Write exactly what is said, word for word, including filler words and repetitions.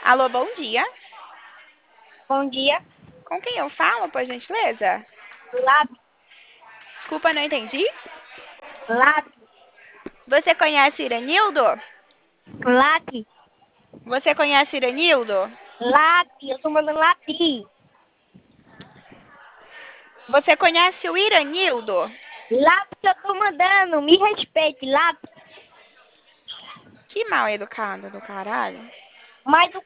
Alô, bom dia. Bom dia. Com quem eu falo, por gentileza? Lab, Desculpa, não entendi. lab, Você conhece Iranildo? lab, Você conhece Iranildo? lab, eu tô mandando labi. Você conhece o Iranildo? Lab que eu tô mandando, me respeite, lab. Que mal educado do caralho. Mais do